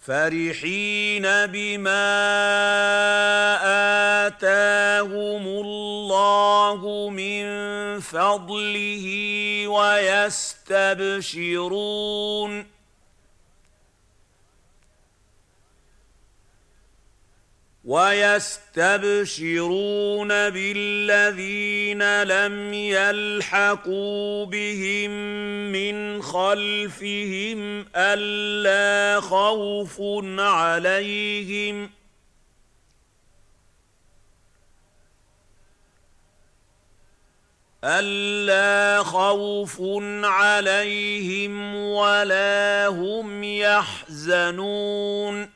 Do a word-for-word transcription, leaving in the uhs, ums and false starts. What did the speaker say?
فَرِحِينَ بِمَا آتَاهُمُ اللَّهُ مِن فَضْلِهِ وَيَسْتَبْشِرُونَ وَيَسْتَبْشِرُونَ بِالَّذِينَ لَمْ يَلْحَقُوا بِهِم مِّنْ خَلْفِهِمْ أَلَّا خَوْفٌ عَلَيْهِمْ أَلَّا خَوْفٌ عَلَيْهِمْ وَلَا هُمْ يَحْزَنُونَ